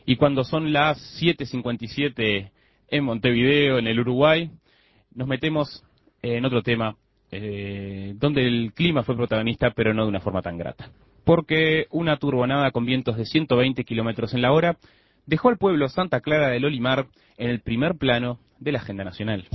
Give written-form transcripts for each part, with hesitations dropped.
Y cuando son las 7:57 en Montevideo, en el Uruguay, nos metemos en otro tema, donde el clima fue protagonista, pero no de una forma tan grata. Porque una turbonada con vientos de 120 kilómetros en la hora dejó al pueblo Santa Clara del Olimar en el primer plano de la agenda nacional.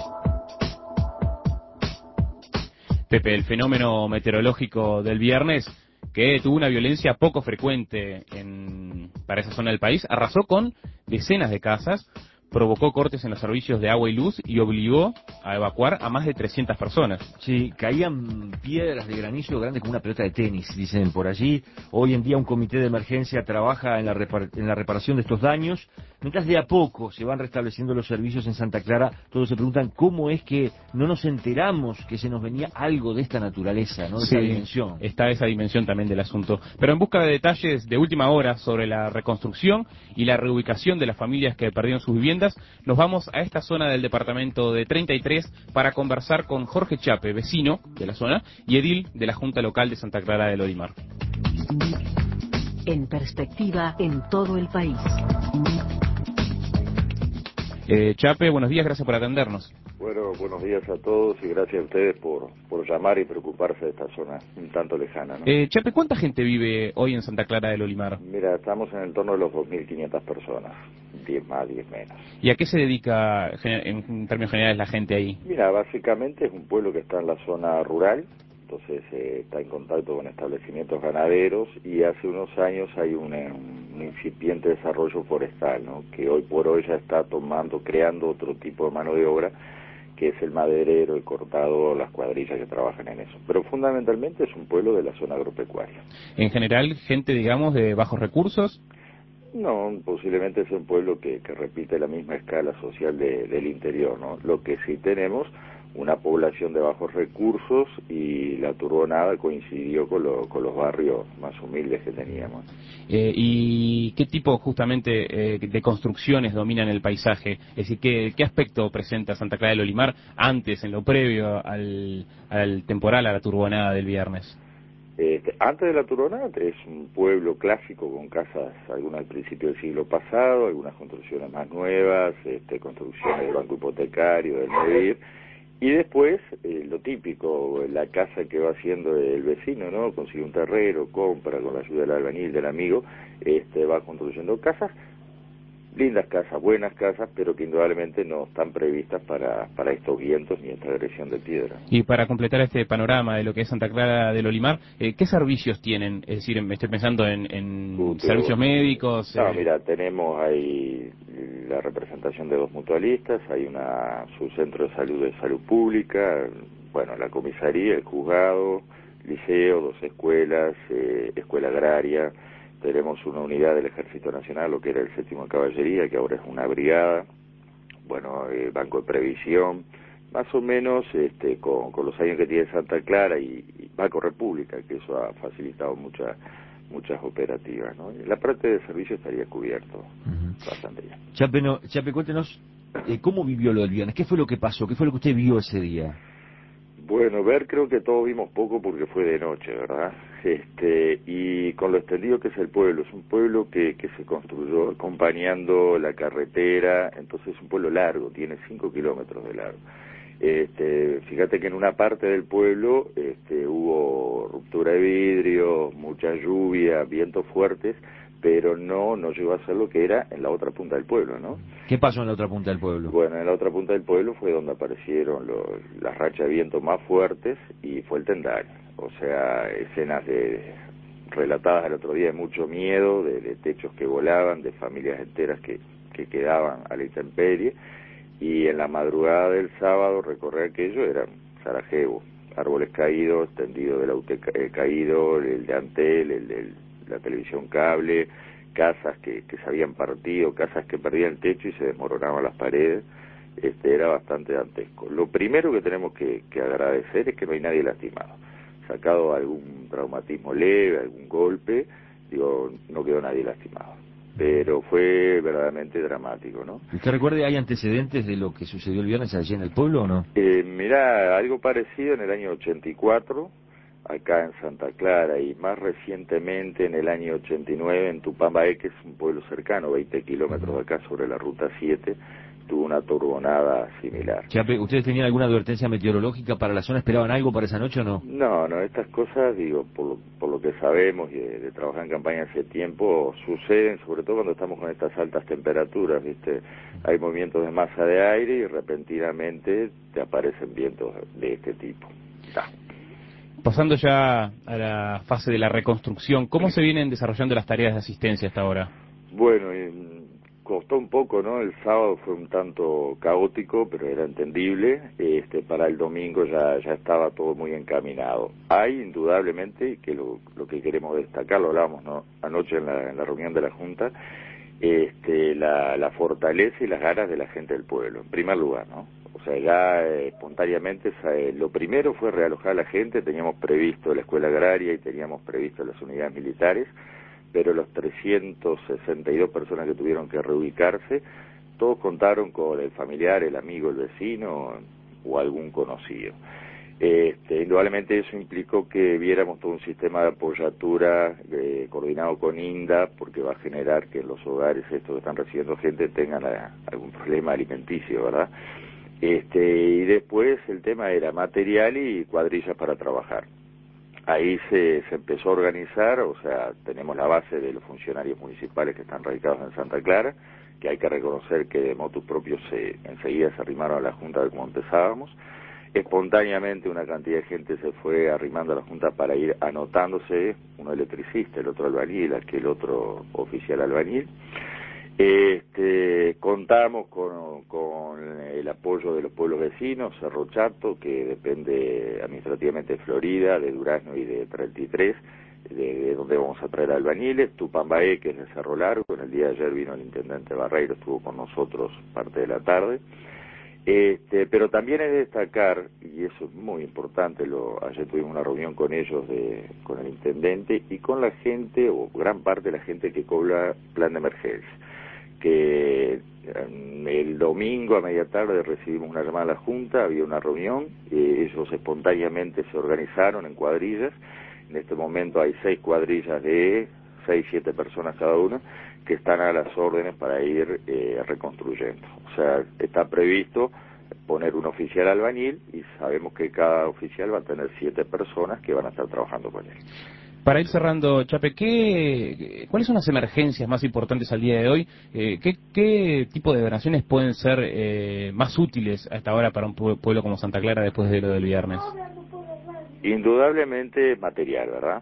Pepe, el fenómeno meteorológico del viernes, que tuvo una violencia poco frecuente para esa zona del país, arrasó con decenas de casas, provocó cortes en los servicios de agua y luz y obligó a evacuar a más de 300 personas. Sí, caían piedras de granizo grandes como una pelota de tenis, dicen por allí. Hoy en día un comité de emergencia trabaja en la reparación de estos daños. Mientras de a poco se van restableciendo los servicios en Santa Clara, todos se preguntan cómo es que no nos enteramos que se nos venía algo de esta naturaleza, ¿no? De esa dimensión. Está esa dimensión también del asunto. Pero en busca de detalles de última hora sobre la reconstrucción y la reubicación de las familias que perdieron sus viviendas, nos vamos a esta zona del departamento de 33 para conversar con Jorge Chape, vecino de la zona y edil de la Junta Local de Santa Clara del Olimar. En perspectiva en todo el país. Chape, buenos días, gracias por atendernos. Bueno, buenos días a todos y gracias a ustedes por llamar y preocuparse de esta zona un tanto lejana, ¿no? Chape, ¿cuánta gente vive hoy en Santa Clara del Olimar? Mira, estamos en el torno de los 2.500 personas, 10 más, 10 menos. ¿Y a qué se dedica en términos generales la gente ahí? Mira, básicamente es un pueblo que está en la zona rural, entonces está en contacto con establecimientos ganaderos y hace unos años hay un incipiente desarrollo forestal, ¿no? Que hoy por hoy ya está creando otro tipo de mano de obra, que es el maderero, el cortado, las cuadrillas que trabajan en eso. Pero fundamentalmente es un pueblo de la zona agropecuaria. En general, gente, digamos, de bajos recursos. No, posiblemente es un pueblo que repite la misma escala social del interior, ¿no? Lo que sí tenemos, una población de bajos recursos y la turbonada coincidió con los barrios más humildes que teníamos. ¿Y qué tipo justamente de construcciones dominan el paisaje? Es decir, ¿qué aspecto presenta Santa Clara del Olimar antes, en lo previo al temporal, a la turbonada del viernes? Antes de la turbonada es un pueblo clásico con casas, algunas al principio del siglo pasado, algunas construcciones más nuevas, construcciones del banco hipotecario, del MEDIR, y después lo típico, la casa que va haciendo el vecino, ¿no? Consigue un terreno, compra con la ayuda del albañil, del amigo, va construyendo casas, lindas casas, buenas casas, pero que indudablemente no están previstas para estos vientos ni esta agresión de piedra. Y para completar este panorama de lo que es Santa Clara del Olimar, ¿qué servicios tienen? Es decir, me estoy pensando en servicios médicos. No, mira, tenemos ahí la representación de 2 mutualistas, hay su centro de salud pública, bueno, la comisaría, el juzgado, liceo, 2 escuelas, escuela agraria. Tenemos una unidad del Ejército Nacional, lo que era el 7º Caballería, que ahora es una brigada, bueno, Banco de Previsión, más o menos con los años que tiene Santa Clara y Banco República, que eso ha facilitado muchas operativas, ¿no? La parte de servicio estaría cubierto bastante bien. Chape, cuéntenos cómo vivió lo del viernes, qué fue lo que pasó, qué fue lo que usted vio ese día. Bueno, creo que todos vimos poco porque fue de noche, ¿verdad? Y con lo extendido que es el pueblo, es un pueblo que se construyó acompañando la carretera, entonces es un pueblo largo, tiene 5 kilómetros de largo. Fíjate que en una parte del pueblo hubo ruptura de vidrio, mucha lluvia, vientos fuertes, pero no llegó a ser lo que era en la otra punta del pueblo, ¿no? ¿Qué pasó en la otra punta del pueblo? Bueno, en la otra punta del pueblo fue donde aparecieron las rachas de viento más fuertes y fue el tendal. O sea, escenas relatadas el otro día de mucho miedo, de techos que volaban, de familias enteras que quedaban a la intemperie. Y en la madrugada del sábado recorrer aquello era Sarajevo, árboles caídos, tendido del auto caído, el de Antel, el de la televisión cable, casas que se habían partido, casas que perdían el techo y se desmoronaban las paredes. Era bastante dantesco. Lo primero que tenemos que agradecer es que no hay nadie lastimado. Sacado algún traumatismo leve, algún golpe, no quedó nadie lastimado. Pero fue verdaderamente dramático, ¿no? ¿Usted recuerda, hay antecedentes de lo que sucedió el viernes allí en el pueblo o no? Mirá, algo parecido en el año 84, acá en Santa Clara y más recientemente en el año 89 en Tupambaé, que es un pueblo cercano, 20 kilómetros de acá sobre la Ruta 7, tuvo una turbonada similar. Chape, ¿ustedes tenían alguna advertencia meteorológica para la zona? ¿Esperaban algo para esa noche o no? No, estas cosas, digo, por lo que sabemos y de trabajar en campaña hace tiempo, suceden, sobre todo cuando estamos con estas altas temperaturas, ¿viste? Hay movimientos de masa de aire y repentinamente te aparecen vientos de este tipo. Pasando ya a la fase de la reconstrucción, ¿cómo se vienen desarrollando las tareas de asistencia hasta ahora? Bueno, costó un poco, ¿no? El sábado fue un tanto caótico, pero era entendible. Para el domingo ya estaba todo muy encaminado. Hay indudablemente, que lo que queremos destacar, lo hablábamos, ¿no?, anoche en la reunión de la Junta, la fortaleza y las ganas de la gente del pueblo, en primer lugar, ¿no? O sea, ya espontáneamente, lo primero fue realojar a la gente. Teníamos previsto la escuela agraria y teníamos previsto las unidades militares, pero los 362 personas que tuvieron que reubicarse, todos contaron con el familiar, el amigo, el vecino o algún conocido. Indudablemente eso implicó que viéramos todo un sistema de apoyatura coordinado con INDA, porque va a generar que en los hogares estos que están recibiendo gente tengan algún problema alimenticio, ¿verdad? Y después el tema era material y cuadrillas para trabajar. Ahí se empezó a organizar, o sea, tenemos la base de los funcionarios municipales que están radicados en Santa Clara, que hay que reconocer que de motus propios enseguida se arrimaron a la Junta de cómo empezábamos. Espontáneamente una cantidad de gente se fue arrimando a la Junta para ir anotándose, uno electricista, el otro albañil, aquel otro oficial albañil. Contamos con el apoyo de los pueblos vecinos, Cerro Chato, que depende administrativamente de Florida, de Durazno y de 33, de donde vamos a traer albañiles, Tupambaé, que es de Cerro Largo. En el día de ayer vino el intendente Barreiro, estuvo con nosotros parte de la tarde. Pero también es destacar, y eso es muy importante, ayer tuvimos una reunión con ellos, con el intendente y con la gente, o gran parte de la gente que cobra plan de emergencia, que el domingo a media tarde recibimos una llamada a la Junta, había una reunión, ellos espontáneamente se organizaron en cuadrillas. En este momento hay 6 cuadrillas de 6-7 personas cada una, que están a las órdenes para ir reconstruyendo. O sea, está previsto poner un oficial albañil y sabemos que cada oficial va a tener 7 personas que van a estar trabajando con él. Para ir cerrando, Chape, ¿cuáles son las emergencias más importantes al día de hoy? ¿Qué tipo de donaciones pueden ser más útiles hasta ahora para un pueblo como Santa Clara después de lo del viernes? Indudablemente material, ¿verdad?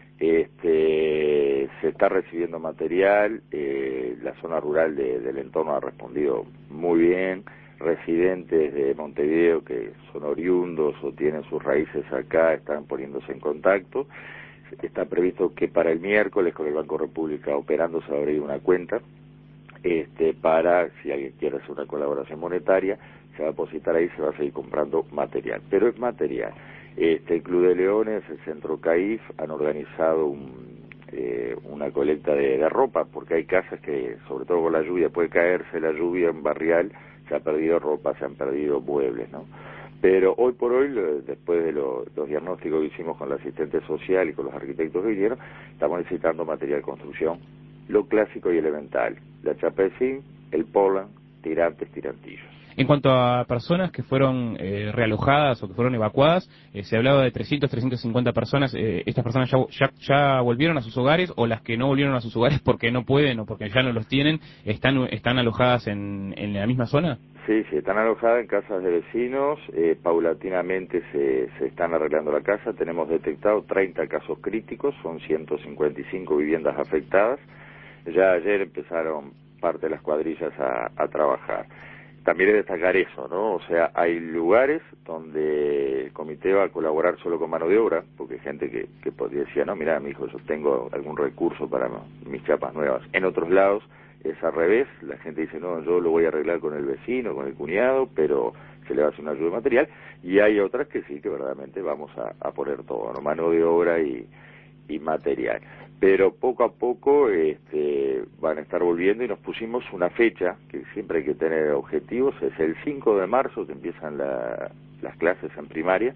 Se está recibiendo material, la zona rural del entorno ha respondido muy bien. Residentes de Montevideo que son oriundos o tienen sus raíces acá están poniéndose en contacto. Está previsto que para el miércoles con el Banco República operando se va a abrir una cuenta para, si alguien quiere hacer una colaboración monetaria, se va a depositar ahí, se va a seguir comprando material. Pero es material. El Club de Leones, el Centro CAIF han organizado una colecta de ropa, porque hay casas que, sobre todo con la lluvia, puede caerse la lluvia en barrial, se ha perdido ropa, se han perdido muebles, ¿no? Pero hoy por hoy, después de los diagnósticos que hicimos con la asistente social y con los arquitectos que vinieron, estamos necesitando material de construcción, lo clásico y elemental, la chapa de zinc, el polan, tirantes, tirantillos. En cuanto a personas que fueron realojadas o que fueron evacuadas, se hablaba de 350 personas. ¿Estas personas ya volvieron a sus hogares, o las que no volvieron a sus hogares porque no pueden o porque ya no los tienen, están alojadas en la misma zona? Sí, están alojadas en casas de vecinos, paulatinamente se están arreglando la casa. Tenemos detectado 30 casos críticos, son 155 viviendas afectadas. Ya ayer empezaron parte de las cuadrillas a trabajar. También es destacar eso, ¿no? O sea, hay lugares donde el comité va a colaborar solo con mano de obra, porque hay gente que decía, no, mira, mi hijo, yo tengo algún recurso para mis chapas nuevas. En otros lados es al revés, la gente dice, no, yo lo voy a arreglar con el vecino, con el cuñado, pero se le va a hacer una ayuda material. Y hay otras que sí, que verdaderamente vamos a poner todo, ¿no? Mano de obra y material. Pero poco a poco van a estar volviendo, y nos pusimos una fecha, que siempre hay que tener objetivos, es el 5 de marzo que empiezan las clases en primaria,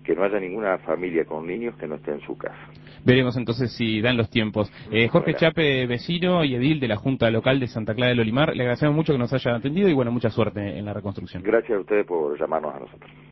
que no haya ninguna familia con niños que no esté en su casa. Veremos entonces si dan los tiempos. Jorge Chape, vecino y edil de la Junta Local de Santa Clara del Olimar, le agradecemos mucho que nos haya atendido y bueno, mucha suerte en la reconstrucción. Gracias a ustedes por llamarnos a nosotros.